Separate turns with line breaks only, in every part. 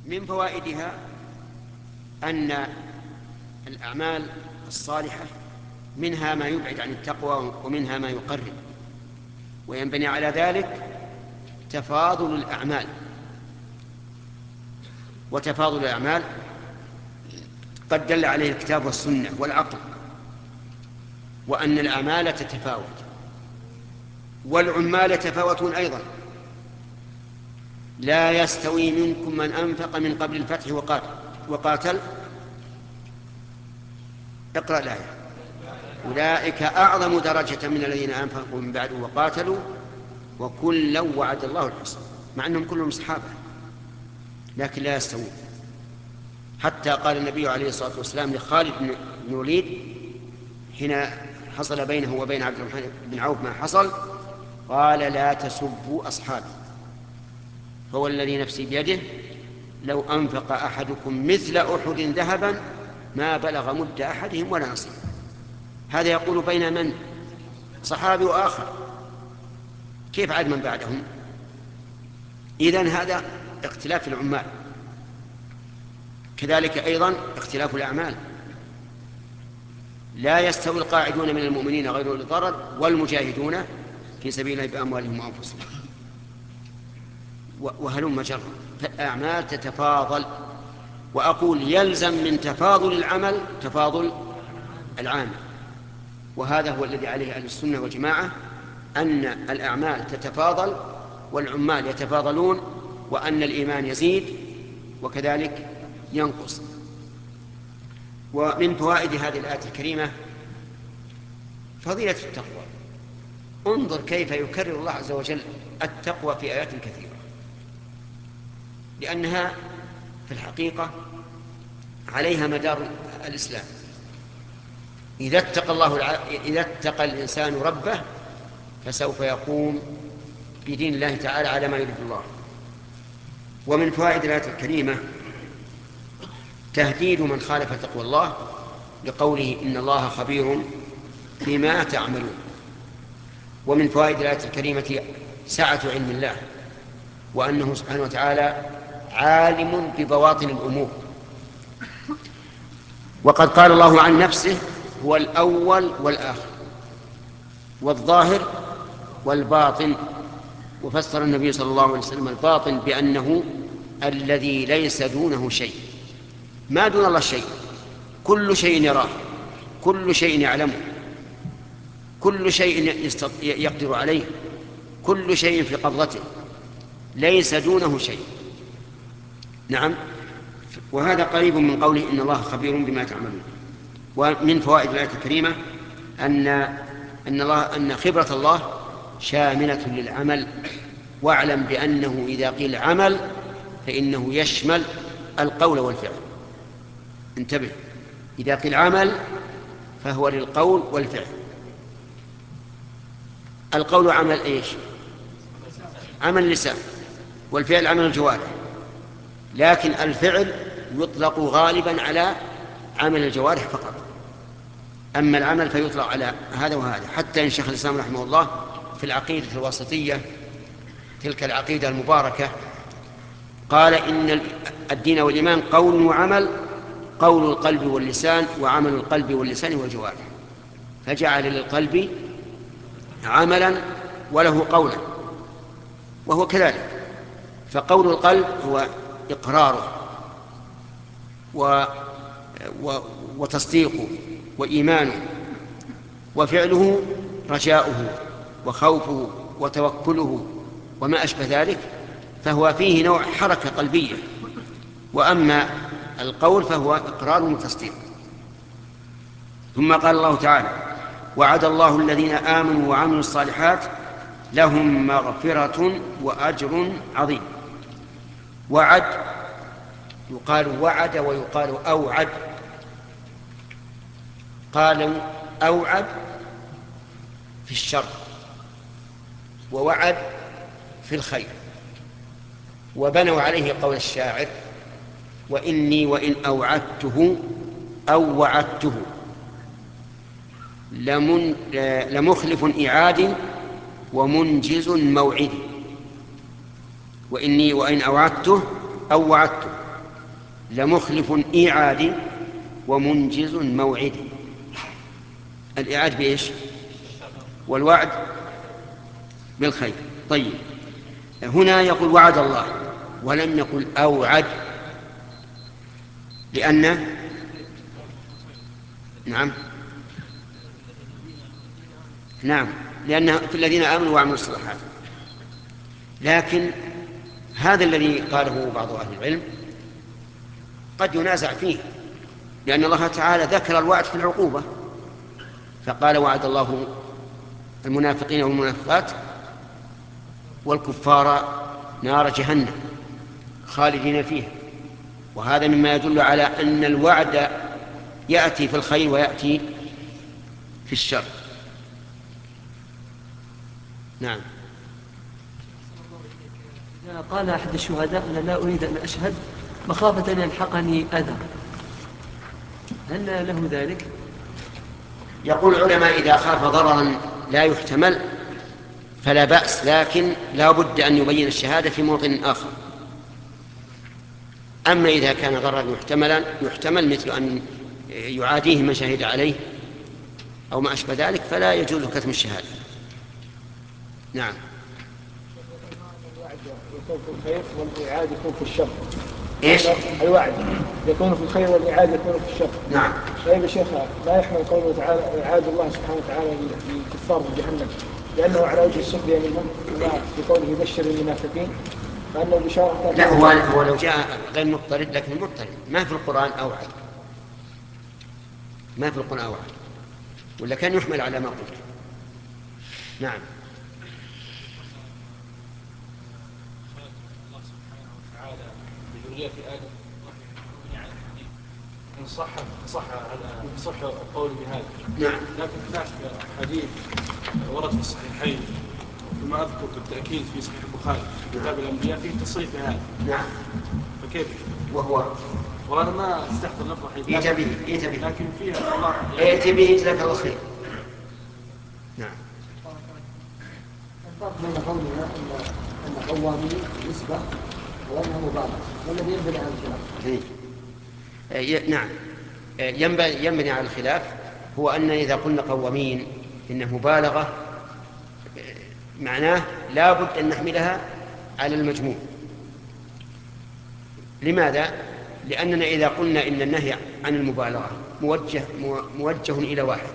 من فوائدها أن الأعمال الصالحة منها ما يبعد عن التقوى ومنها ما يقرب، وينبني على ذلك تفاضل الأعمال. وتفاضل الأعمال قد دل عليه الكتاب والسنة والعقل، وأن الأعمال تتفاوت، والعمال يتفاوتون أيضا. لا يستوي منكم من أنفق من قبل الفتح وقاتل. اقرأ الآية. أولئك أعظم درجة من الذين أنفقوا من بعد وقاتلوا وكلا وعد الله الحسنى، مع أنهم كلهم صحابة لكن لا يستوون. حتى قال النبي عليه الصلاة والسلام لخالد بن وليد حين حصل بينه وبين عبد الرحمن بن عوف ما حصل، قال لا تسبوا أصحابي فهو الذي نفسي بيده لو أنفق أحدكم مثل أحد ذهبا ما بلغ مد أحدهم ولا نصيب. هذا يقول بين من؟ صحابي وآخر، كيف عاد من بعدهم؟ إذن هذا اختلاف العمال. كذلك أيضا اختلاف الأعمال. لا يستوي القاعدون من المؤمنين غير أولي الضرر والمجاهدون في سبيل الله بأموالهم وأنفسهم. وهلم جرا، فالأعمال تتفاضل. وأقول يلزم من تفاضل العمل تفاضل العامل، وهذا هو الذي عليه أهل السنة والجماعة، أن الأعمال تتفاضل والعمال يتفاضلون، وأن الإيمان يزيد وكذلك ينقص. ومن فوائد هذه الآية الكريمة فضيلة التقوى. انظر كيف يكرر الله عز وجل التقوى في آيات كثيرة، لأنها في الحقيقة عليها مدار الإسلام. إذا اتقى الإنسان ربه فسوف يقوم بدين الله تعالى على ما يريد الله. ومن فوائد الآية الكريمة تهديد من خالف تقوى الله لقوله إن الله خبير بما تعملون. ومن فوائد الآية الكريمة سعة علم الله، وأنه سبحانه وتعالى عالم ببواطن الأمور. وقد قال الله عن نفسه هو الأول والآخر والظاهر والباطن، وفسر النبي صلى الله عليه وسلم الباطن بأنه الذي ليس دونه شيء. ما دون الله شيء، كل شيء يراه، كل شيء يعلمه، كل شيء يقدر عليه، كل شيء في قبضته، ليس دونه شيء. نعم. وهذا قريب من قوله إن الله خبير بما تعملون. ومن فوائد الآية الكريمة أن خبرة الله شاملة للعمل. واعلم بأنه إذا قيل عمل فإنه يشمل القول والفعل. انتبه، إذا قيل عمل فهو للقول والفعل. القول عمل إيش؟ عمل اللسان، والفعل عمل الجوارح. لكن الفعل يطلق غالبا على عمل الجوارح فقط، أما العمل فيطلق على هذا وهذا. حتى إن شيخ الإسلام رحمه الله في العقيدة الواسطية، تلك العقيدة المباركة، قال إن الدين والإيمان قول وعمل، قول القلب واللسان وعمل القلب واللسان والجوارح، فجعل للقلب عملا وله قولا، وهو كذلك. فقول القلب هو إقراره وتصديقه وإيمانه، وفعله رجاؤه وخوفه وتوكله وما أشبه ذلك، فهو فيه نوع حركة قلبية. وأما القول فهو إقرار وتصديق. ثم قال الله تعالى وعد الله الذين آمنوا وعملوا الصالحات لهم مغفرة وأجر عظيم. وعد يقال وعد ويقال أوعد. قالوا أوعد في الشر ووعد في الخير، وبنوا عليه قول الشاعر وإني وإن أوعدته أو وعدته لمخلف إعاد ومنجز موعدي. وإني وإن أوعدته أو وعدته لمخلف إيعاد ومنجز موعد. الإيعاد بإيش؟ والوعد بالخير. طيب، هنا يقول وعد الله ولم يقل أوعد، لأن نعم لأن في الذين آمنوا وعملوا الصالحات. لكن هذا الذي قاله بعض أهل العلم قد ينازع فيه، لأن الله تعالى ذكر الوعد في العقوبة، فقال وعد الله المنافقين والمنافقات والكفار نار جهنم خالدين فيها، وهذا مما يدل على أن الوعد يأتي في الخير ويأتي في الشر. نعم.
إذا قال أحد الشهداء أنا لا أريد أن أشهد مخافة أن يلحقني أذى، هل له ذلك؟
يقول العلماء إذا خاف ضررا لا يحتمل فلا بأس، لكن لا بد أن يبين الشهادة في موطن آخر. أما إذا كان ضررا يحتمل مثل أن يعاديه من شهد عليه أو ما أشبه ذلك فلا يجوز كتم الشهادة. نعم.
الوعد يكون في الخير والإعادة يكون في الشر.
إيش؟
الوعد يكون في الخير والإعادة يكون في الشر.
نعم.
طيب يا شيخ، لا يحمل قوله تعالى إعادة الله سبحانه وتعالى للكفار بجهنم لأنه على وجه السخرية منهم، بقوله يبشر المنافقين فأن البشارة.
لا، هو لو جاء غير مضطرد، لكن مضطرد ما في القرآن أوعد، ما في القرآن أوعد، ولا كان يحمل على ما قلت. نعم.
إن صح القول بهذا.
نعم.
لكن هناك حديث ورد في الصحيحين وما أذكر بالتأكيد في صحيح البخاري في كتاب الأنبياء فيه تصريح بهذا.
نعم.
فكيف؟
وهو
وأنا ما استحضر لفظ حديث
إيت به
لكن فيها الله
إيت به جزاك الله خير. نعم.
الفرق بين قولنا أن قوامين نسبة وأنه مبالغة، والذي ينبني على الخلاف.
نعم، ينبني على الخلاف هو أن إذا قلنا قوامين إنه مبالغة، معناه لا بد أن نحملها على المجموع. لماذا؟ لأننا إذا قلنا إن النهي عن المبالغة موجه إلى واحد،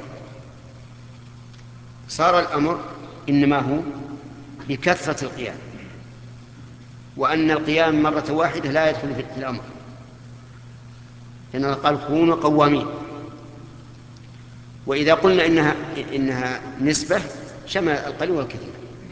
صار الأمر إنما هو بكثرة القيام، وأن القيام مرة واحدة لا يدخل في الأمر، لأن الله قال كونوا قوامين. وإذا قلنا إنها نسبة شمل القليل والكثير.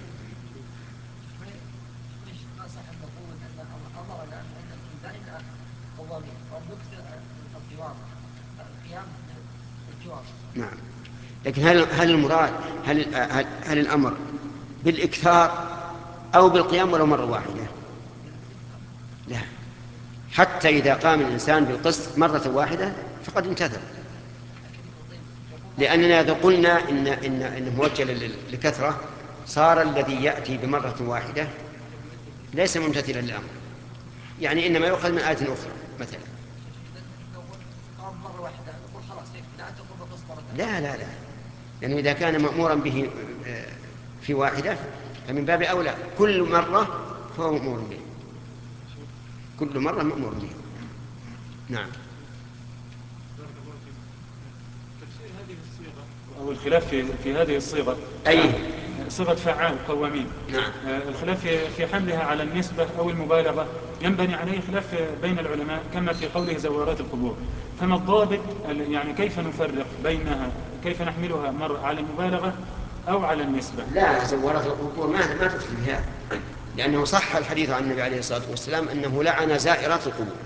نعم، لكن هل المراد هل الأمر بالإكثار أو بالقيام ولو مرة واحدة؟ لا، حتى إذا قام الإنسان بالقسط مرة واحدة فقد امتثل، لأننا إذا قلنا إنه موجه لكثرة صار الذي يأتي بمرة واحدة ليس ممتثلا للأمر، يعني إنما يؤخذ من آية أخرى مثلا. لا لا لا، لأنه إذا كان مأمورا به في واحدة فمن باب أولى كل مرة فهو مأمور به، كل مرة مأمور به. نعم.
تفسير هذه الصيغة أو الخلاف في هذه الصيغة
أي
صيغة فعال قوامين.
نعم.
الخلاف في حملها على النسبة أو المبالغة ينبني عليه خلاف بين العلماء كما في قوله زوارات القبور. فما الضابط، يعني كيف نفرق بينها، كيف نحملها على المبالغة أو على النسبة؟
لا، زوارات القبور ما تدخل في هذا، لأنه صح الحديث عن النبي عليه الصلاة والسلام أنه لعن زائرات القبور.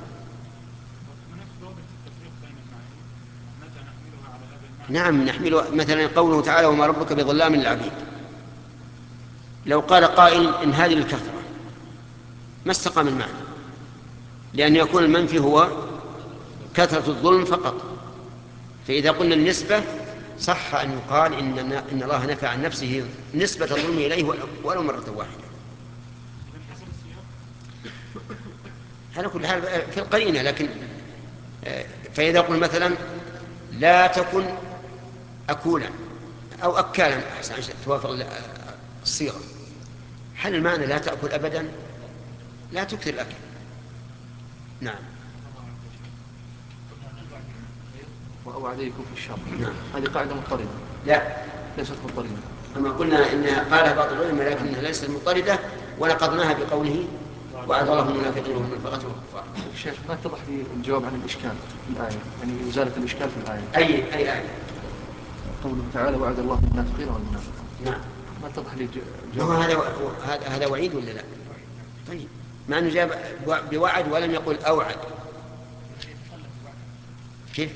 نعم، نحمل مثلا قوله تعالى وما ربك بظلام للعبيد، لو قال قائل إن هذه الكثرة ما استقام المعنى، لأن يكون المنفي هو كثرة الظلم فقط. فإذا قلنا النسبة صح أن يقال إن الله نفى عن نفسه نسبة الظلم إليه ولو مرة واحدة. على كل حال في القرينة، لكن فإذا قل مثلا لا تكن أكولا أو أكالا أحسن عشان توافق الصيغة، هل المعنى لا تأكل أبدا؟ لا تكثر الأكل. نعم.
وأوعديكم في الشر.
نعم.
هذه قاعدة مضطردة.
لا
ليست مضطردة.
كما قلنا إن قالها بعض العلماء لكنها ليست مضطردة، ونقضناها بقوله وعد الله المنافقين والمنافقات والكفار.
الشيخ ما اتضح لي الجواب عن الإشكال في الآية، يعني إزالة الإشكال في الآية.
أي آية؟
قوله تعالى وعد الله المنافقين والمنافقات.
نعم.
ما اتضح لي الجواب.
هذا وعيد ولا لا؟ طيب مع أنه جاب بوعد ولم يقل أوعد. كيف؟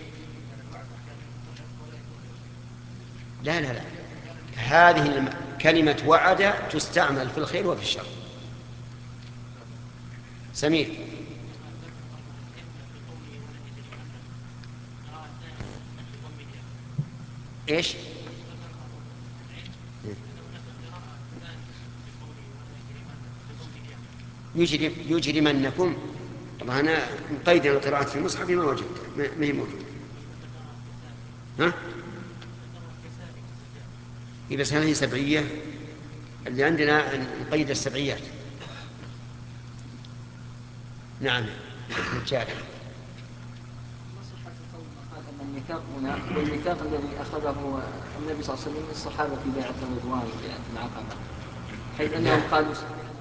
لا لا لا، هذه كلمة وعد تستعمل في الخير وفي الشر. سمير. ايش؟ يجرمنكم. طبعا انا مقيد على قراءة في المصحف ما وجدت، ما هي موجودة. ها؟ بس هذه سبعية، اللي عندنا نقيد السبعيات. نعم. مجال.
الميثاق هنا والميثاق الذي أخذه النبي صلى الله عليه وسلم من الصحابة في بيعة الرضوان وبيعة العقبة، حيث أنهم قالوا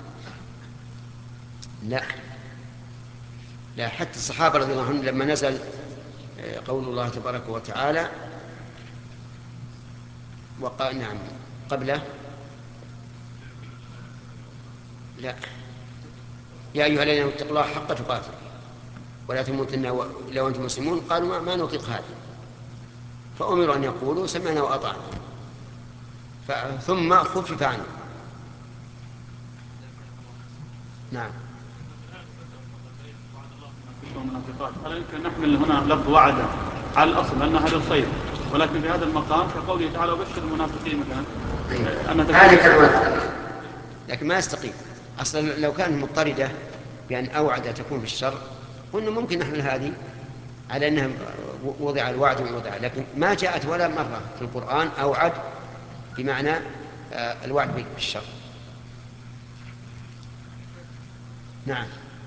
لا حتى الصحابة رضي الله عنهم لما نزل قول الله تبارك وتعالى وقال نعم قبله لا يا أيها الذين اتقوا الله حق تقاته ولا تموتن إلا وأنتم مسلمون، قالوا ما نطيق هذا، فأمروا أن يقولوا سمعنا وأطعنا، ثم خفف عنه. نعم.
ألا يمكن نحمل هنا لفظ وعد على الأصل أن هذا الخير، ولكن في هذا المقام كقوله تعالى وبشر المنافقين مثلا
هذه كلمة لكن ما يستقيم. أصلا لو كانت مضطردة بأن أوعد تكون في الشر قلنا ممكن نحمل هذه على أنها وضع الوعد ووضع، لكن ما جاءت ولا مرة في القرآن أوعد بمعنى الوعد بالشر. نعم.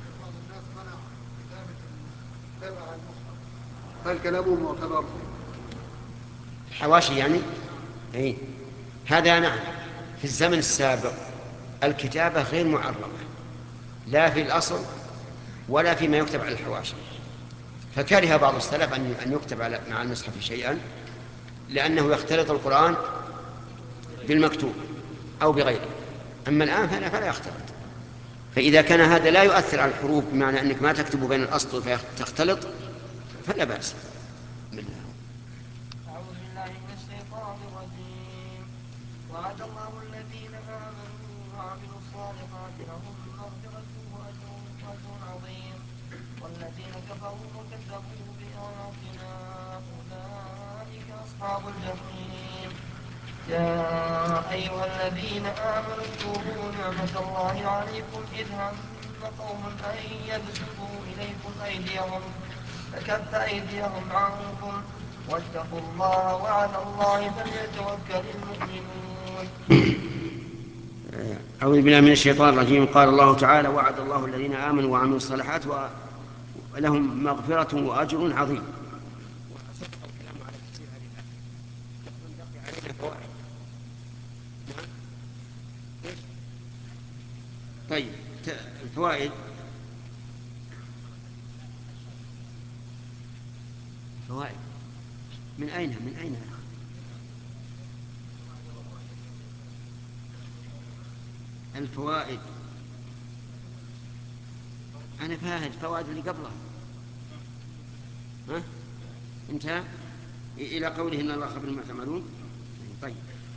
هل كلامه معتبر؟
الحواشي يعني أي هذا. نعم. في الزمن السابق الكتابة غير معربة لا في الأصل ولا فيما يكتب على الحواشي، فكره بعض السلف أن يكتب مع المصحف شيئا لأنه يختلط القرآن بالمكتوب أو بغيره. أما الآن فلا يختلط، فإذا كان هذا لا يؤثر على الحروف بمعنى أنك ما تكتب بين الأسطر فتختلط فلا بأس.
أعوذ بالله من الشيطان الرجيم. وعد الله الذين آمنوا وعملوا الصالحات لهم مغفرة وأجر عظيم، والذين كفروا وكذبوا بآياتنا أولئك أصحاب الجحيم. يا أيها الذين آمنوا اذكروا نعمة الله عليكم إذ هم قوم أن يبسطوا إليكم أيديهم فكف أيديهم عنكم واتقوا الله وعلى الله فليتوكل المؤمنون.
أعوذ بالله من الشيطان الرجيم. قال الله تعالى وعد الله الذين آمنوا وعملوا الصالحات ولهم مغفرة وأجر عظيم. طيب الفوائد. من أين الفوائد؟ أنا فاهد فوائد اللي قبلها. ها انتهى إلى قوله إن الله خبير بما تعملون. طيب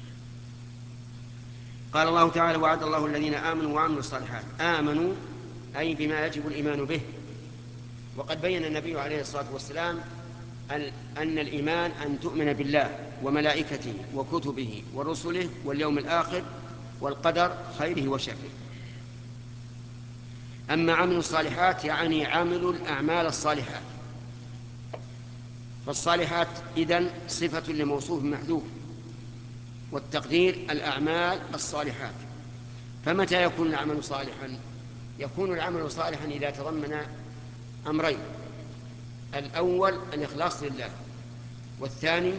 قال الله تعالى وعد الله الذين آمنوا وعملوا الصالحات. آمنوا أي بما يجب الإيمان به، وقد بين النبي عليه الصلاة والسلام أن الإيمان أن تؤمن بالله وملائكته وكتبه ورسله واليوم الآخر والقدر خيره وشره. أما عمل الصالحات يعني عمل الأعمال الصالحات، فالصالحات إذن صفة لموصوف محذوف، والتقدير الأعمال الصالحات. فمتى يكون العمل صالحا؟ يكون العمل صالحا إذا تضمن أمرين: الأول الإخلاص لله، والثاني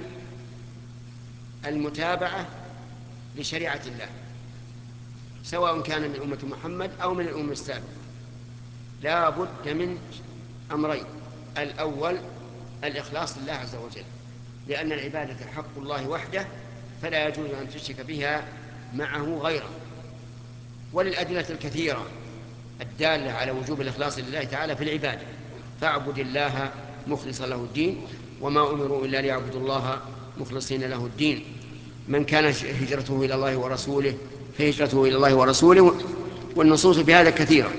المتابعة لشريعة الله، سواء كان من أمة محمد أو من الأمة السابقة. لا بد من أمرين: الأول الإخلاص لله عز وجل، لأن العبادة حق الله وحده، فلا يجوز أن تشرك بها معه غيره. وللأدلة الكثيرة الدالة على وجوب الإخلاص لله تعالى في العبادة: فاعبد الله مخلصا له الدين وما أمروا إلا ليعبدوا الله مخلصين له الدين. من كان هجرته إلى الله ورسوله فهجرته إلى الله ورسوله، والنصوص في هذا كثيرة.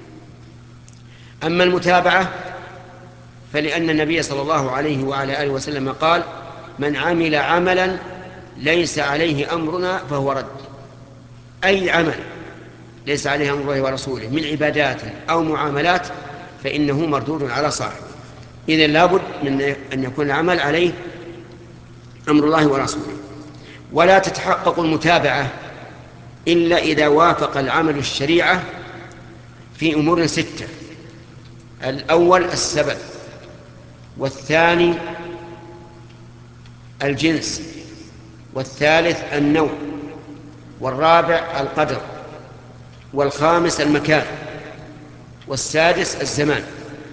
أما المتابعة فلأن النبي صلى الله عليه وعلى آله وسلم قال: من عمل عملا ليس عليه أمرنا فهو رد. أي عمل ليس عليه أمر الله ورسوله من عبادات أو معاملات فإنه مردود على صاحبه. إذن لابد من أن يكون العمل عليه أمر الله ورسوله. ولا تتحقق المتابعة إلا إذا وافق العمل الشريعة في أمور 6: الأول السبب، والثاني الجنس، والثالث النوع، والرابع القدر، والخامس المكان، والسادس الزمان.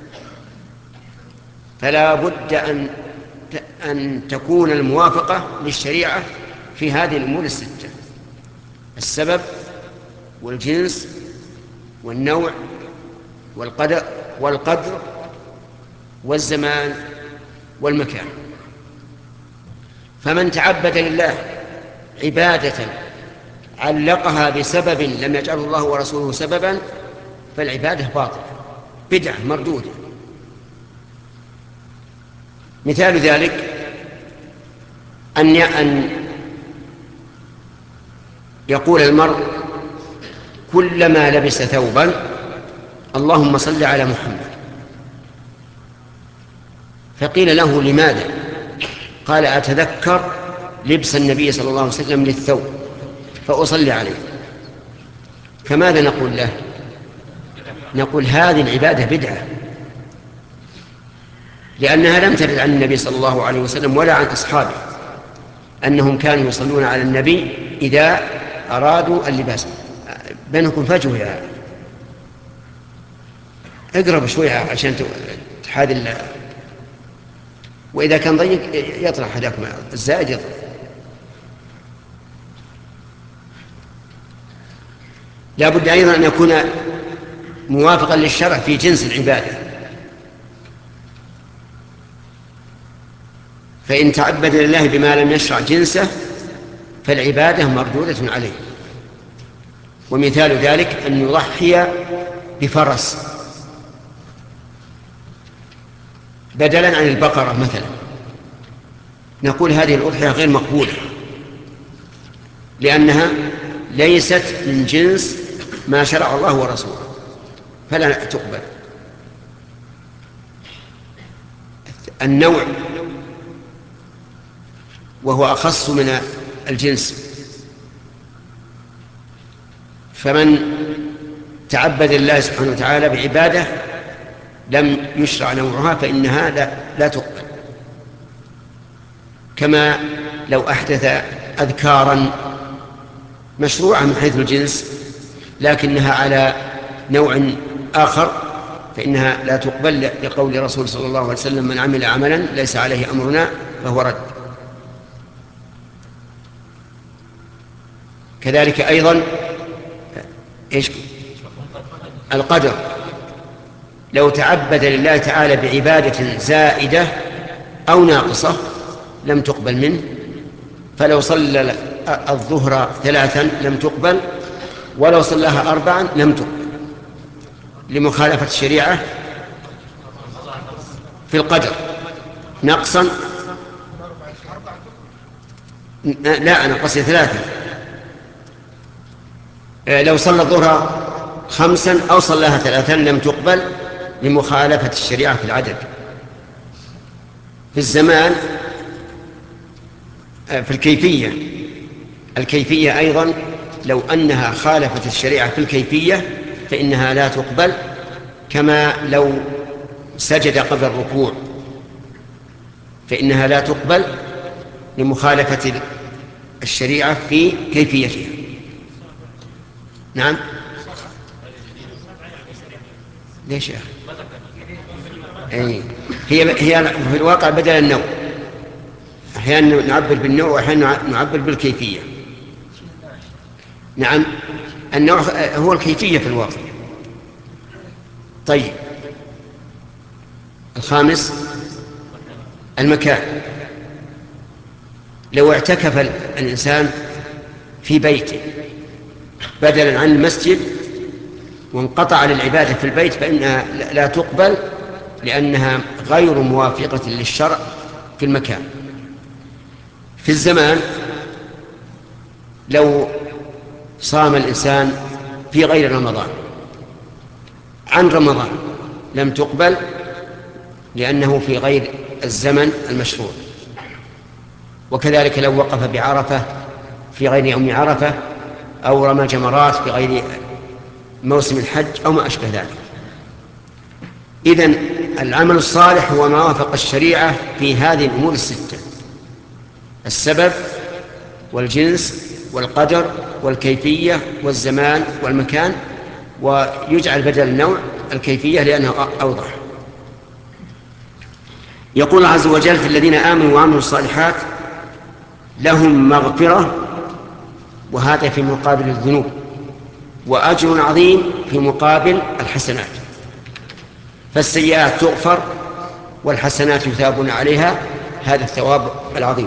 فلا بد أن تكون الموافقة للشريعة في هذه الأمور 6: السبب، والجنس، والنوع، والقدر، والزمان، والمكان. فمن تعبد لله عبادة علقها بسبب لم يجعله الله ورسوله سببا فالعبادة باطلة، بدعة مردودة. مثال ذلك أن يقول المرء كلما لبس ثوبا: اللهم صل على محمد. فقيل له: لماذا؟ قال: أتذكر لبس النبي صلى الله عليه وسلم للثوب فأصلي عليه. فماذا نقول له؟ نقول: هذه العبادة بدعة، لأنها لم ترد عن النبي صلى الله عليه وسلم ولا عن أصحابه أنهم كانوا يصلون على النبي إذا أرادوا اللباس. بينكم فجوة يا اقرب شوية عشان تحاذي، وإذا كان ضيق يطرح هذاكم الزائد يطرح. لا بد أيضا أن يكون موافقا للشرع في جنس العبادة. فإن تعبد لله بما لم يشرع جنسه فالعبادة مردودة عليه. ومثال ذلك أن يضحي بفرس بدلا عن البقرة مثلا، نقول هذه الأضحية غير مقبولة لأنها ليست من جنس ما شرع الله ورسوله فلا تقبل. النوع وهو أخص من الجنس، فمن تعبد الله سبحانه وتعالى بعبادة لم يشرع نوعها فإنها لا تقبل. كما لو أحدث أذكارا مشروعة من حيث الجنس لكنها على نوع آخر فإنها لا تقبل، لقول رسول صلى الله عليه وسلم: من عمل عملا ليس عليه أمرنا فهو رد. كذلك أيضا القدر، لو تعبد لله تعالى بعبادة زائدة أو ناقصة لم تقبل منه، فلو صلى الظهر 3 لم تقبل، ولو صلاها 4 لم تقبل، لمخالفة الشريعة في القدر نقصا. لا، أنا قصدي 3. لو صلى الظهر 5 أو صلاها 3 لم تقبل لمخالفة الشريعة في العدد. في الزمان في الكيفية أيضا لو أنها خالفت الشريعة في الكيفية فإنها لا تقبل، كما لو سجد قبل الركوع فإنها لا تقبل لمخالفة الشريعة في كيفيتها. نعم. ليش يا أخي؟ هي في الواقع بدل النوع، أحيانا نعبر بالنوع وأحيانا نعبر بالكيفية. نعم، النوع هو الكيفية في الواقع. طيب، الخامس المكان. لو اعتكف الإنسان في بيته بدلا عن المسجد وانقطع للعبادة في البيت فإنها لا تقبل، لأنها غير موافقة للشرع في المكان. في الزمان لو صام الإنسان في غير رمضان عن رمضان لم تقبل، لأنه في غير الزمن المشروع. وكذلك لو وقف بعرفة في غير يوم عرفة، أو رمى جمرات في غير موسم الحج أو ما أشبه ذلك. إذن العمل الصالح هو ما وافق الشريعة في هذه الأمور الستة: السبب والجنس والقدر والكيفية والزمان والمكان، ويجعل بدل النوع الكيفية لأنه أوضح. يقول الله عز وجل: في الذين آمنوا وعملوا الصالحات لهم مغفرة، وهذا في مقابل الذنوب، وأجر عظيم في مقابل الحسنات. فالسيئات تغفر والحسنات يثابون عليها، هذا الثواب العظيم.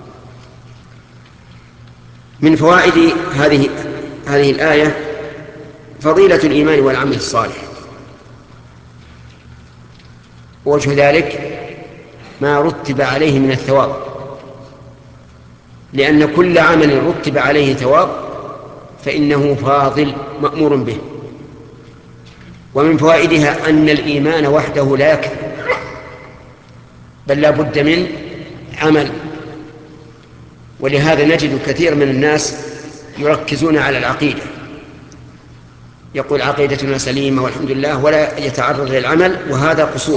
من فوائد هذه الآية فضيلة الإيمان والعمل الصالح. وجه ذلك ما رتب عليه من الثواب، لأن كل عمل رتب عليه ثواب فإنه فاضل مأمور به. ومن فوائدها أن الإيمان وحده لا يكفي، بل لا بد من عمل. ولهذا نجد كثير من الناس يركزون على العقيدة، يقول عقيدتنا سليمة والحمد لله، ولا يتعرض للعمل، وهذا قصور.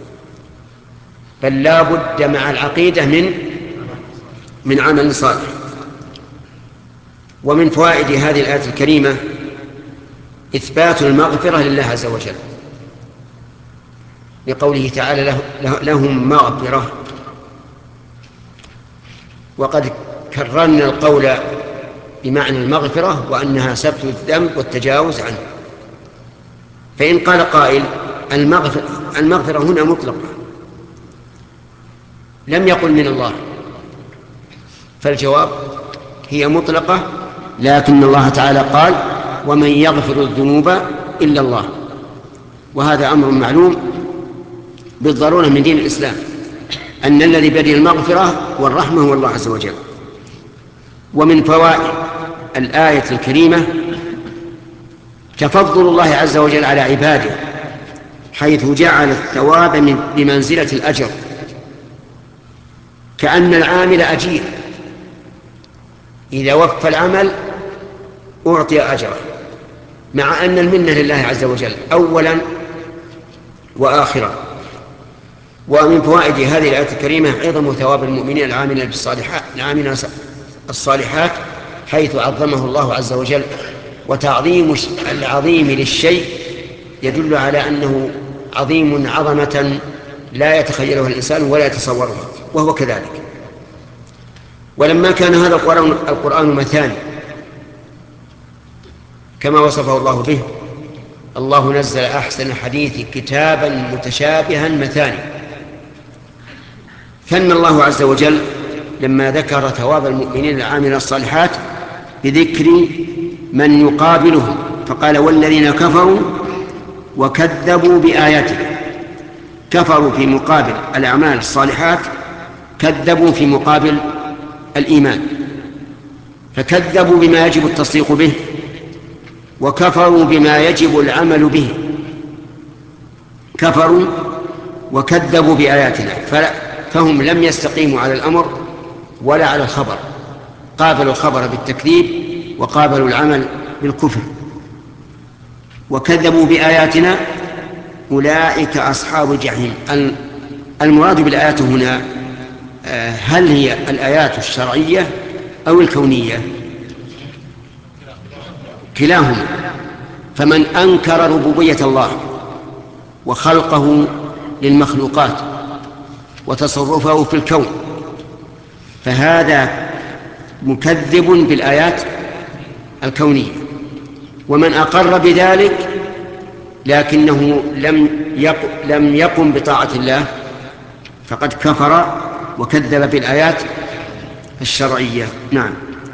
بل لا بد مع العقيدة من عمل صالح. ومن فوائد هذه الآية الكريمة إثبات المغفرة لله عز وجل، لقوله تعالى: لهم مغفرة. وقد كررنا القول بمعنى المغفرة وأنها سبت الذنب والتجاوز عنه. فإن قال قائل: المغفرة هنا مطلقة، لم يقل من الله، فالجواب: هي مطلقة، لكن الله تعالى قال: ومن يغفر الذنوب إلا الله. وهذا أمر معلوم بالضرورة من دين الإسلام، أن الذي بيده المغفرة والرحمة هو الله عز وجل. ومن فوائد الآية الكريمة تفضل الله عز وجل على عباده، حيث جعل الثواب بمنزلة الأجر، كأن العامل أجير، إذا وفى العمل أعطي أجره، مع أن المنة لله عز وجل أولا وآخرا. ومن فوائد هذه الآية الكريمة عظم ثواب المؤمنين العاملين الصالحات، حيث عظمه الله عز وجل. وتعظيم العظيم للشيء يدل على أنه عظيم عظمة لا يتخيلها الإنسان ولا يتصورها، وهو كذلك. ولما كان هذا القرآن مثاني كما وصفه الله به: الله نزل أحسن الحديث كتابا متشابها مثاني. ثنى الله عز وجل لما ذكر ثواب المؤمنين العاملين الصالحات بذكر من يقابلهم، فقال: والذين كفروا وكذبوا بآياتنا. كفروا في مقابل الأعمال الصالحات، كذبوا في مقابل الإيمان، فكذبوا بما يجب التصديق به، وكفروا بما يجب العمل به. كفروا وكذبوا بآياتنا، فهم لم يستقيموا على الأمر ولا على الخبر، قابلوا الخبر بالتكذيب وقابلوا العمل بالكفر وكذبوا بآياتنا. أولئك أصحاب الجحيم. المراد بالآيات هنا هل هي الآيات الشرعية أو الكونية؟ كلاهما. فمن أنكر ربوبية الله وخلقه للمخلوقات وتصرفه في الكون فهذا مكذب بالآيات الكونية. ومن أقر بذلك لكنه لم يقم بطاعة الله فقد كفر وكذب بالآيات الشرعية. نعم.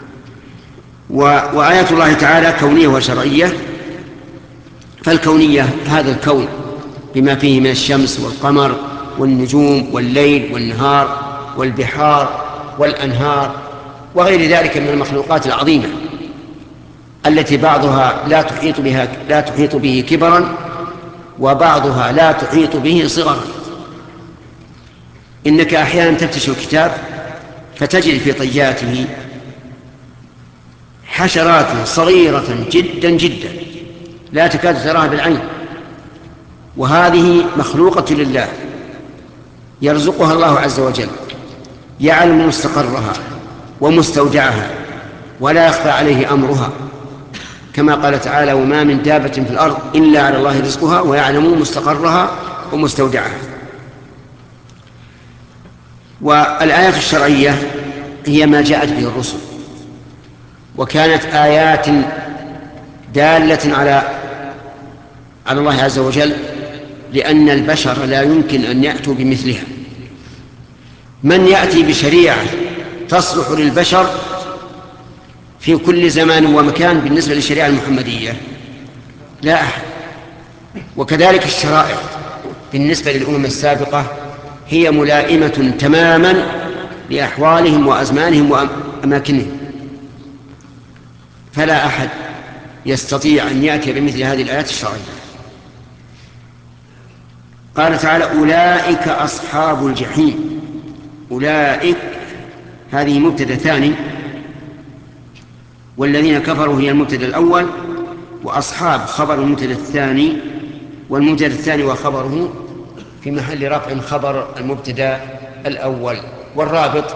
وآيات الله تعالى كونية وشرعية. فالكونية هذا الكون بما فيه من الشمس والقمر والنجوم والليل والنهار والبحار والأنهار وغير ذلك من المخلوقات العظيمة التي بعضها لا تحيط به كبرا وبعضها لا تحيط به صغرا. إنك أحيانا تفتش الكتاب فتجد في طياته حشرات صغيرة جدا جدا لا تكاد تراها بالعين، وهذه مخلوقة لله يرزقها الله عز وجل، يعلم مستقرها ومستودعها ولا يخفى عليه أمرها، كما قال تعالى: وما من دابة في الأرض إلا على الله رزقها ويعلم مستقرها ومستودعها. والآيات الشرعية هي ما جاءت به الرسل، وكانت آيات دالة على الله عز وجل، لأن البشر لا يمكن أن يأتوا بمثلها. من يأتي بشريعة تصلح للبشر في كل زمان ومكان بالنسبة للشريعة المحمدية؟ لا أحد. وكذلك الشرائع بالنسبة للأمم السابقة هي ملائمة تماما لأحوالهم وأزمانهم وأماكنهم، فلا أحد يستطيع أن يأتي بمثل هذه الآيات الشرعية. قال تعالى: أولئك أصحاب الجحيم. أولئك هذه مبتدأ ثاني، والذين كفروا هي المبتدأ الأول، وأصحاب خبر المبتدأ الثاني، والمبتدأ الثاني وخبره في محل رفع خبر المبتدأ الأول. والرابط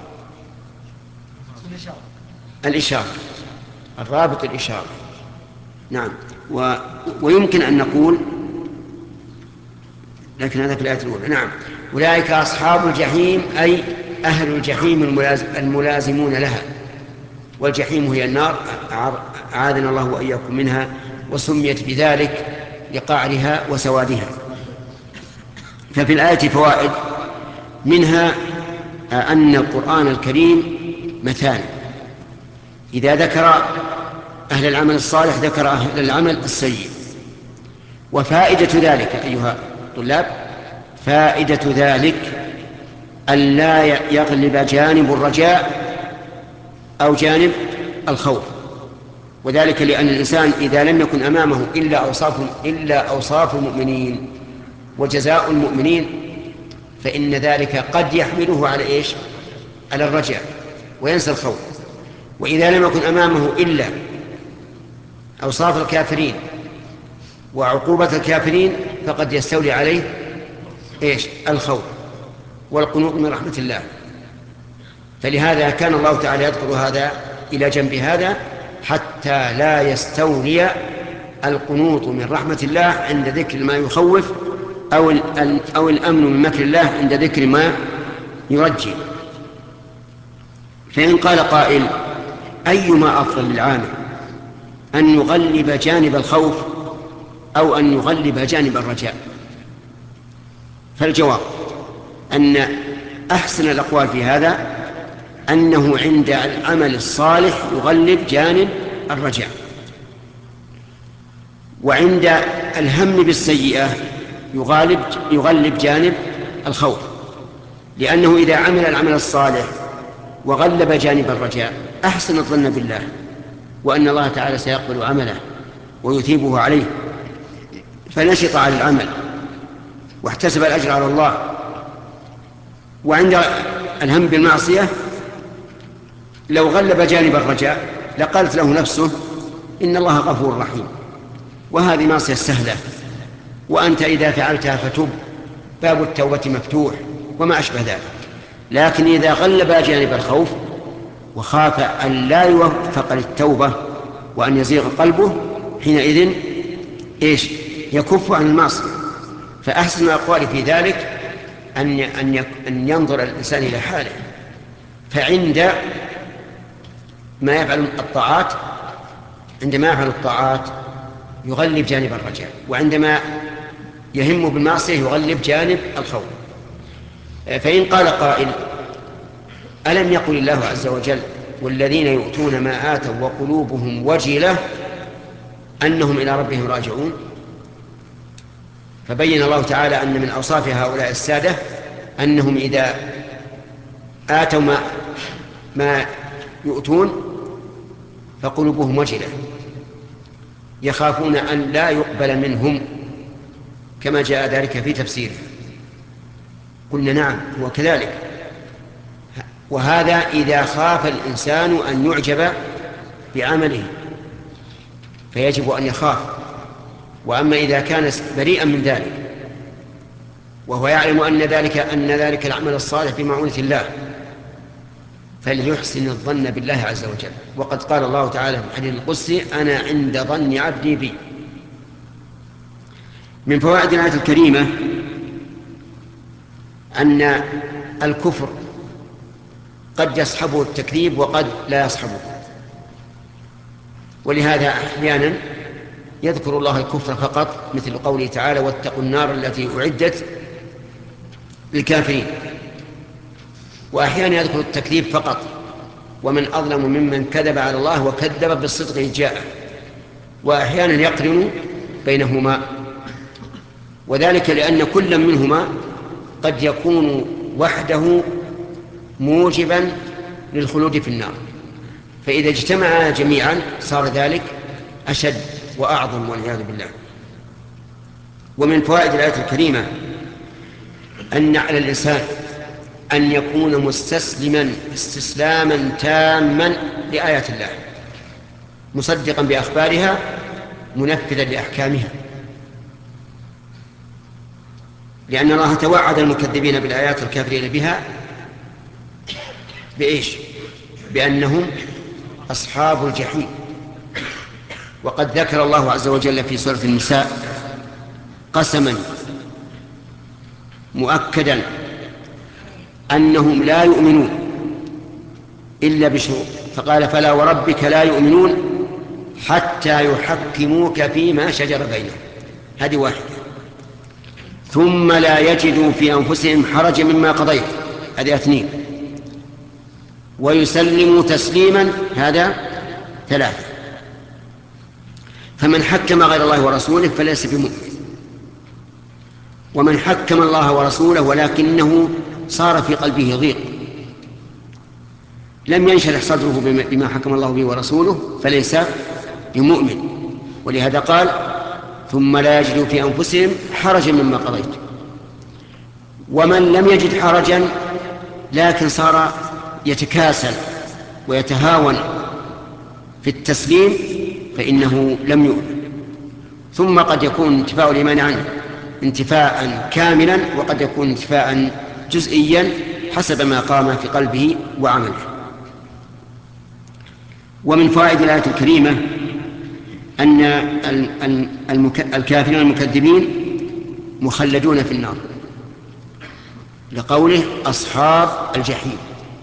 الإشارة، الرابط الإشارة. نعم. ويمكن أن نقول، لكن هذا في الآية الأولى. نعم. أولئك أصحاب الجحيم أي أهل الجحيم الملازمون لها، والجحيم هي النار، أعاذنا الله وإياكم منها، وسميت بذلك لقعرها وسوادها. ففي الآية فوائد، منها أن القرآن الكريم مثال، إذا ذكر أهل العمل الصالح ذكر أهل العمل السيء. وفائدة ذلك أيها الطلاب، فائدة ذلك أن لا يغلب جانب الرجاء أو جانب الخوف، وذلك لأن الإنسان إذا لم يكن أمامه إلا أوصاف المؤمنين وجزاء المؤمنين فإن ذلك قد يحمله على إيش؟ على الرجاء وينسى الخوف. وإذا لم يكن أمامه إلا أوصاف الكافرين وعقوبة الكافرين فقد يستولي عليه إيش؟ الخوف والقنوط من رحمة الله. فلهذا كان الله تعالى يذكر هذا إلى جنب هذا حتى لا يستولي القنوط من رحمة الله عند ذكر ما يخوف أو الأمن من مكر الله عند ذكر ما يرجي. فإن قال قائل: أيما أفضل للعامل، أن يغلب جانب الخوف أو أن يغلب جانب الرجاء؟ فالجواب أن أحسن الأقوال في هذا أنه عند العمل الصالح يغلب جانب الرجاء، وعند الهم بالسيئة يغلب جانب الخوف، لأنه إذا عمل العمل الصالح وغلب جانب الرجاء أحسن الظن بالله وأن الله تعالى سيقبل عمله ويثيبه عليه، فنشط على العمل واحتسب الأجر على الله وعند الهم بالمعصية لو غلب جانب الرجاء لقالت له نفسه إن الله غفور رحيم، وهذه معصية سهلة، وأنت إذا فعلتها فتب، باب التوبة مفتوح، وما أشبه ذلك. لكن إذا غلب جانب الخوف وخاف أن لا يوفق للتوبة وأن يزيغ قلبه، حينئذ يكف عن المعصية. فأحسن الأقوال في ذلك أن ينظر الإنسان إلى حاله، فعند ما يفعل الطاعات، عندما يفعل الطاعات يغلب جانب الرجاء، وعندما يهم بالمعصية يغلب جانب الخوف. فإن قال قائل: ألم يقل الله عز وجل: والذين يؤتون ما آتوا وقلوبهم وجلة أنهم إلى ربهم راجعون؟ فبين الله تعالى أن من أوصاف هؤلاء السادة أنهم إذا آتوا ما يؤتون فقلوبهم وجلة، يخافون أن لا يقبل منهم، كما جاء ذلك في تفسيره. قلنا نعم، هو كذلك، وهذا إذا خاف الإنسان أن يعجب بعمله فيجب أن يخاف. وأما إذا كان بريئا من ذلك وهو يعلم أن ذلك العمل الصالح بمعونة الله، فليحسن الظن بالله عز وجل. وقد قال الله تعالى في الحديث القدسي: أنا عند ظن عبدي بي. من فوائد الآية الكريمة أن الكفر قد يصحبه التكذيب وقد لا يصحبه، ولهذا أحيانا يذكر الله الكفر فقط، مثل قوله تعالى: واتقوا النار التي أعدت للكافرين. وأحيانا يذكر التكذيب فقط: ومن أظلم ممن كذب على الله وكذب بالصدق إذ جاءه. وأحيانا يقرن بينهما، وذلك لأن كل منهما قد يكون وحده موجبا للخلود في النار، فإذا اجتمعا جميعا صار ذلك أشد وأعظم والعياذ بالله. ومن فوائد الآية الكريمة أن على الإنسان أن يكون مستسلما استسلاما تاما لآيات الله، مصدقا بأخبارها، منفذا لأحكامها، لأن الله توعد المكذبين بالآيات الكافرين بها بأنهم أصحاب الجحيم. وقد ذكر الله عز وجل في سورة النساء قسما مؤكدا أنهم لا يؤمنون إلا بشروط، فقال: فلا وربك لا يؤمنون حتى يحكموك فيما شجر بينهم. هذه واحدة. ثم لا يجدوا في أنفسهم حرجا مما قضيت، هذه 2. ويسلموا تسليما، هذا 3. فمن حكم غير الله ورسوله فليس بمؤمن، ومن حكم الله ورسوله ولكنه صار في قلبه ضيق، لم ينشرح صدره بما حكم الله به ورسوله، فليس بمؤمن. ولهذا قال: ثم لا يجدوا في أنفسهم حرجا مما قضيت. ومن لم يجد حرجا لكن صار يتكاسل ويتهاون في التسليم فإنه لم يؤمن. ثم قد يكون انتفاء الإيمان عنه انتفاء كاملا، وقد يكون انتفاء جزئيا حسب ما قام في قلبه وعمله. ومن فوائد الآية الكريمة أن الكافرين المكذبين مخلدون في النار، لقوله: أصحاب الجحيم.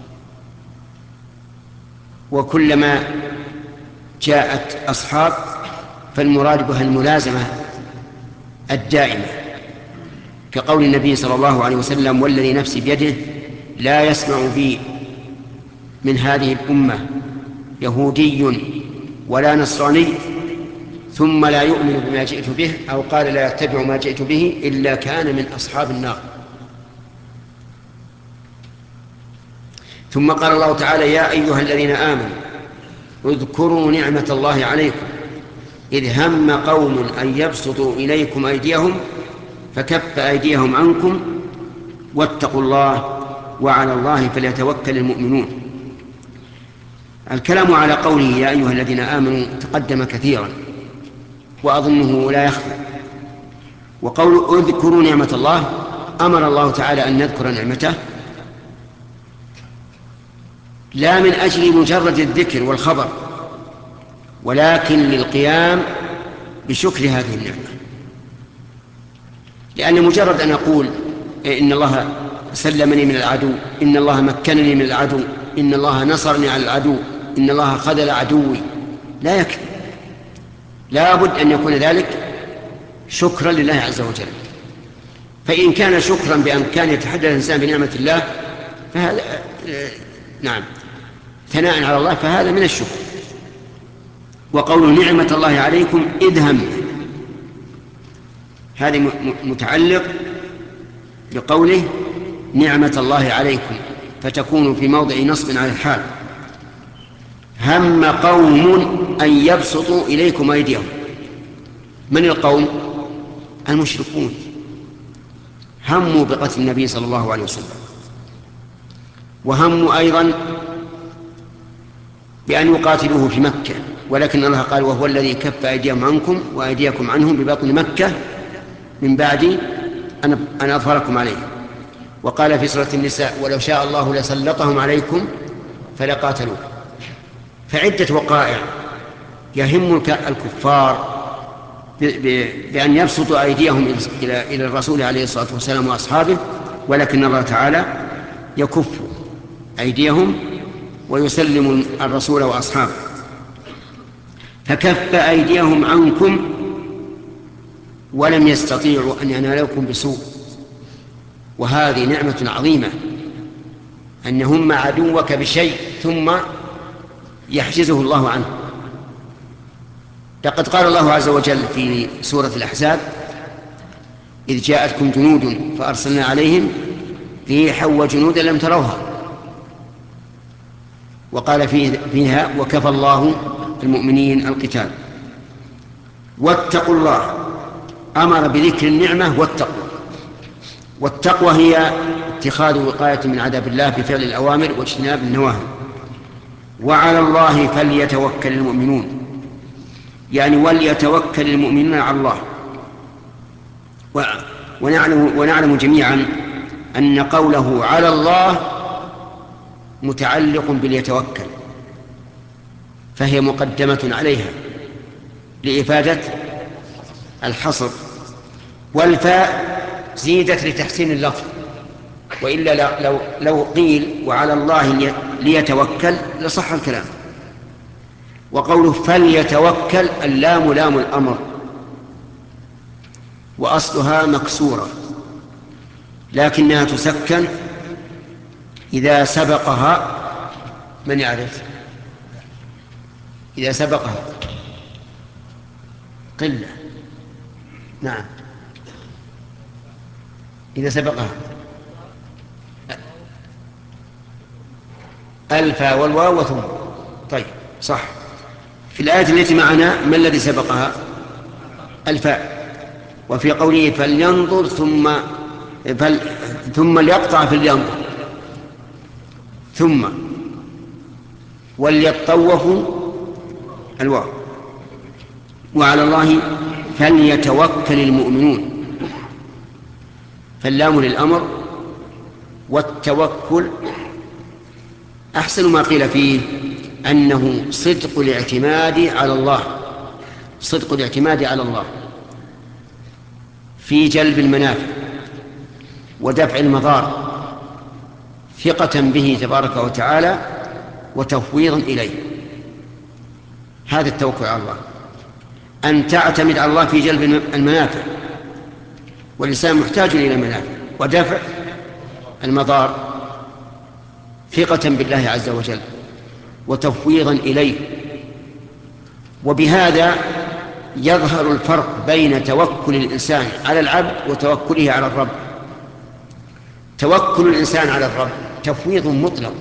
وكلما جاءت أصحاب فالمراد بها الملازمة الدائمة، كقول النبي صلى الله عليه وسلم: والذي نفسي بيده لا يسمع بي من هذه الأمة يهودي ولا نصراني ثم لا يؤمن بما جئت به، أو قال: لا يتبع ما جئت به إلا كان من أصحاب النار. ثم قال الله تعالى: يا أيها الذين آمنوا اذكروا نعمة الله عليكم إذ هم قوم أن يبسطوا إليكم أيديهم فكف أيديهم عنكم واتقوا الله وعلى الله فليتوكل المؤمنون. الكلام على قوله يا أيها الذين آمنوا تقدم كثيرا وأظنه لا يخفى. وقول اذكروا نعمة الله، أمر الله تعالى أن نذكر نعمته لا من أجل مجرد الذكر والخبر، ولكن للقيام بشكر هذه النعمة. لأن مجرد أن أقول إن الله سلمني من العدو، إن الله مكنني من العدو، إن الله نصرني على العدو، إن الله خذل عدوي، لا يكفي، لا بد أن يكون ذلك شكرا لله عز وجل. فإن كان شكرا بأن كان يتحدث الإنسان بنعمة الله فهذا نعم ثناء على الله، فهذا من الشكر. وقول نعمة الله عليكم إذ هم، هذا متعلق بقوله نعمة الله عليكم، فتكون في موضع نصب على الحال. هم قوم أن يبسطوا إليكم أيديهم. من القوم؟ المشركون، هموا بقتل النبي صلى الله عليه وسلم، وهموا أيضا بأن يقاتلوه في مكة، ولكن الله قال وهو الذي كف أيديهم عنكم وأيديكم عنهم ببطن مكة من بعد أن أظهركم عليه. وقال في سورة النساء ولو شاء الله لسلطهم عليكم فلقاتلوه. فعدة وقائع يهم الكفار بأن يبسطوا أيديهم إلى الرسول عليه الصلاة والسلام وأصحابه، ولكن الله تعالى يكف أيديهم ويسلم الرسول وأصحابه. فكف أيديهم عنكم ولم يستطيعوا أن ينالوكم بسوء. وهذه نعمة عظيمة، أن هم عدوك بشيء ثم يحجزه الله عنه. لقد قال الله عز وجل في سورة الأحزاب إذ جاءتكم جنود فأرسلنا عليهم ريحا وجنودا لم تروها. وقال فيها وكفى الله المؤمنين القتال. واتقوا الله، أمر بذكر النعمة والتقوى. والتقوى هي اتخاذ وقاية من عذاب الله بفعل الأوامر واجتناب النواهي. وعلى الله فليتوكل المؤمنون، يعني وليتوكل المؤمنون على الله. ونعلم جميعا أن قوله على الله متعلق باليتوكل، فهي مقدمة عليها لإفادة الحصر، والفاء زيدت لتحسين اللفظ، وإلا لو قيل وعلى الله ليتوكل لصح الكلام. وقوله فليتوكل اللام لام الأمر، وأصلها مكسورة لكنها تسكن إذا سبقها، من يعرف؟ إذا سبقها قلة، نعم إذا سبقها ألفا والواو وثم. طيب صح. في الآية التي معنا ما الذي سبقها؟ الفاء. وفي قوله فلينظر ثم ليقطع فلينظر، ثم وليطوفوا الواو. وعلى الله فليتوكل المؤمنون، فاللام للأمر، والتوكل أحسن ما قيل فيه أنه صدق الاعتماد على الله، صدق الاعتماد على الله في جلب المنافع ودفع المضار، ثقة به تبارك وتعالى وتفويضا إليه. هذا التوكل على الله، أن تعتمد على الله في جلب المنافع، والإنسان محتاج إلى المنافع ودفع المضار، ثقة بالله عز وجل وتفويضا إليه. وبهذا يظهر الفرق بين توكل الإنسان على العبد وتوكله على الرب. توكل الإنسان على الرب تفويض مطلق،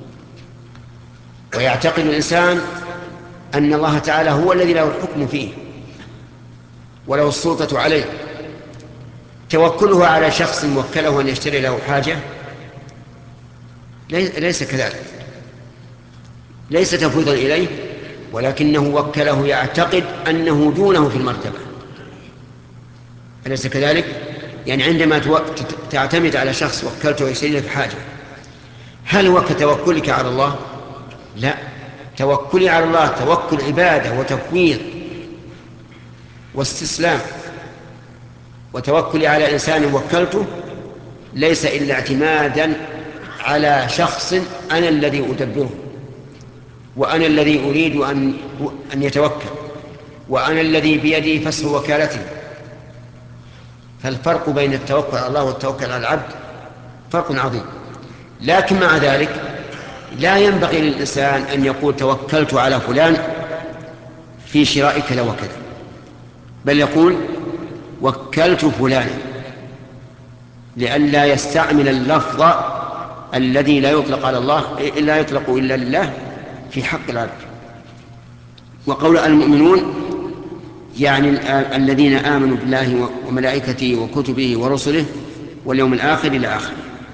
ويعتقد الإنسان أن الله تعالى هو الذي له الحكم فيه وله السلطة عليه. توكله على شخص وكله أن يشتري له حاجة ليس كذلك، ليس تفويضا إليه، ولكنه وكله يعتقد أنه دونه في المرتبة. أليس كذلك؟ يعني عندما تعتمد على شخص وكلته يشتري لك حاجة، هل هو كتوكلك على الله؟ لا، توكلي على الله توكل عبادة وتفويض واستسلام، وتوكلي على إنسان وكلته ليس إلا اعتمادا على شخص أنا الذي أدبره، وأنا الذي أريد أن يتوكل، وأنا الذي بيدي فسخ وكالته. فالفرق بين التوكل على الله والتوكل على العبد فرق عظيم. لكن مع ذلك لا ينبغي للإنسان أن يقول توكلت على فلان في شراء كذا وكذا، بل يقول وكلت فلانا، لئلا يستعمل اللفظ الذي لا يطلق على الله، لا يطلق إلا لله في حق العبد. وقول المؤمنون يعني الذين آمنوا بالله وملائكته وكتبه ورسله واليوم الآخر إلى آخره.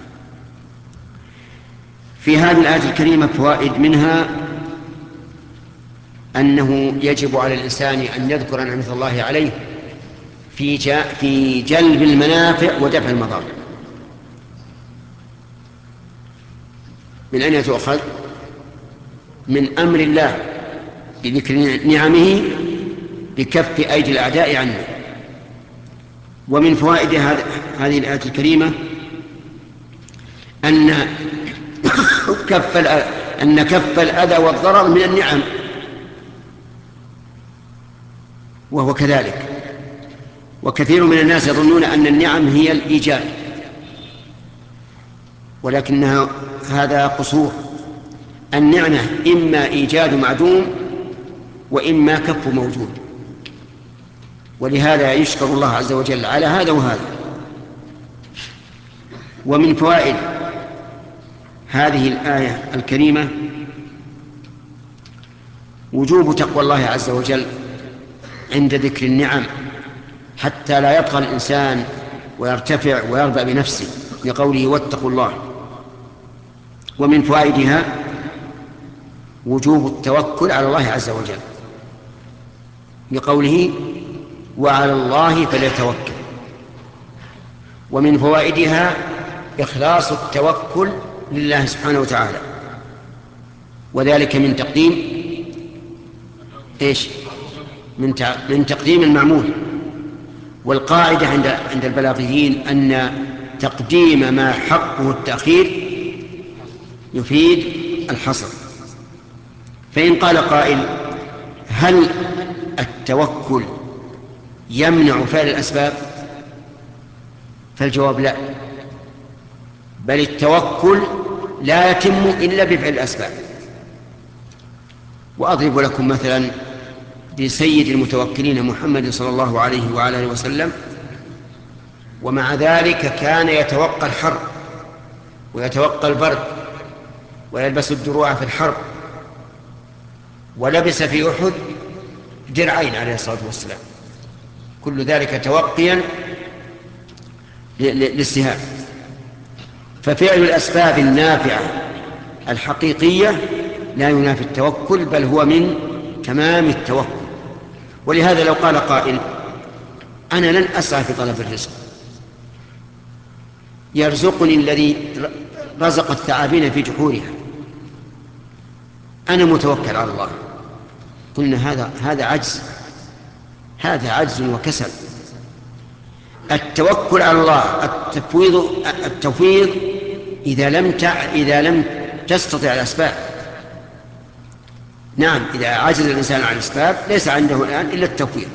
في هذه الآية الكريمة فوائد، منها أنه يجب على الإنسان أن يذكر نعمة الله عليه في جلب المنافع ودفع المضار. من أين تؤخذ؟ من أمر الله بذكر نعمه بكف أيدي الأعداء عنه. ومن فوائد هذه الآية الكريمة أن كف الأذى والضرر من النعم، وهو كذلك. وكثير من الناس يظنون أن النعم هي الإيجاد، ولكنها هذا قصور. النعمة إما إيجاد معدوم وإما كف موجود، ولهذا يشكر الله عز وجل على هذا وهذا. ومن فوائد هذه الآية الكريمة وجوب تقوى الله عز وجل عند ذكر النعم، حتى لا يطغى الإنسان ويرتفع ويرضى بنفسه، لقوله واتقوا الله. ومن فوائدها وجوب التوكل على الله عز وجل، لقوله وعلى الله فليتوكل. ومن فوائدها إخلاص التوكل لله سبحانه وتعالى، وذلك من تقديم من تقديم المعمول. والقاعدة عند البلاغيين أن تقديم ما حقه التأخير يفيد الحصر. فإن قال قائل هل التوكل يمنع فعل الأسباب؟ فالجواب لا، بل التوكل لا يتم إلا بفعل الأسباب. وأضرب لكم مثلا بسيد المتوكلين محمد صلى الله عليه وعلى آله وسلم، ومع ذلك كان يتوقى الحر ويتوقى البرد ويلبس الدروع في الحرب، ولبس في أحد درعين عليه الصلاة والسلام، كل ذلك توقيا للسهام. ففعل الأسباب النافعة الحقيقية لا ينافي التوكل، بل هو من تمام التوكل. ولهذا لو قال قائل أنا لن أسعى في طلب الرزق، يرزقني الذي رزق الثعابين في جحورها، أنا متوكل على الله، قلنا هذا عجز وكسل. التوكل على الله التفويض إذا لم تستطع الأسباب. نعم، إذا عجز الإنسان عن الأسباب ليس عنده الآن إلا التفويض.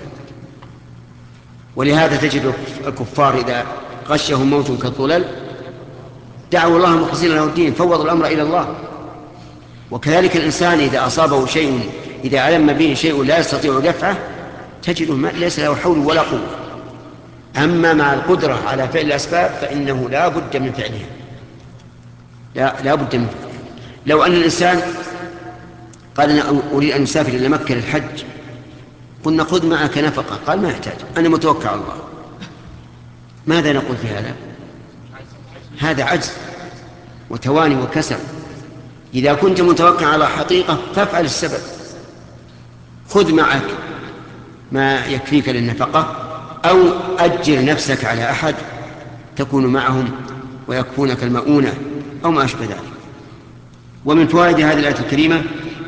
ولهذا تجد الكفار إذا غشهم موت كالظلل دعوا الله مخلصين له الدين، فوضوا الأمر إلى الله. وكذلك الإنسان إذا أصابه شيء، إذا علم به شيء لا يستطيع دفعه، تجده ليس له حول ولا قوة. أما مع القدرة على فعل الأسباب فإنه لا بد من فعلها، لا بد من فعلها. لو أن الإنسان قال أنا أريد أن أسافر إلى مكة للحج، قلنا خذ معك نفقة، قال ما يحتاج، أنا متوكل على الله. ماذا نقول في هذا؟ هذا عجز، وتواني وكسل. إذا كنت متوكلا على حقيقة فافعل السبب، خذ معك ما يكفيك للنفقة، أو أجر نفسك على أحد تكون معهم ويكفونك المؤونة أو ما أشبه ذلك. ومن فوائد هذه الآية الكريمة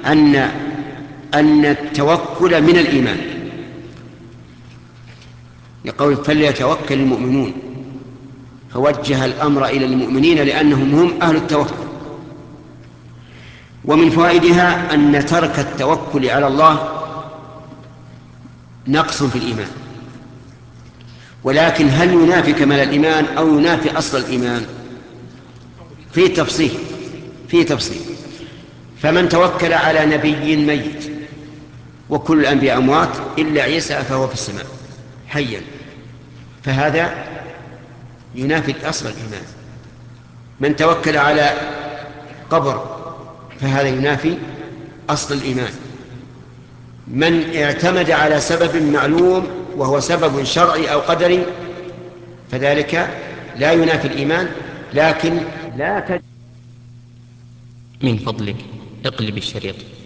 أن التوكل من الإيمان، لقول فليتوكل المؤمنون، فوجه الأمر إلى المؤمنين لأنهم هم أهل التوكل. ومن فوائدها أن ترك التوكل على الله نقص في الإيمان، ولكن هل ينافي كمال الإيمان أو ينافي أصل الإيمان؟ في تفصيل. فمن توكل على نبي ميت، وكل الأنبياء أموات إلا عيسى فهو في السماء حيا، فهذا ينافي أصل الإيمان. من توكل على قبر فهذا ينافي أصل الإيمان. من اعتمد على سبب معلوم وهو سبب شرعي أو قدري فذلك لا ينافي الإيمان، لكن لا
من فضلك اقلب الشريط.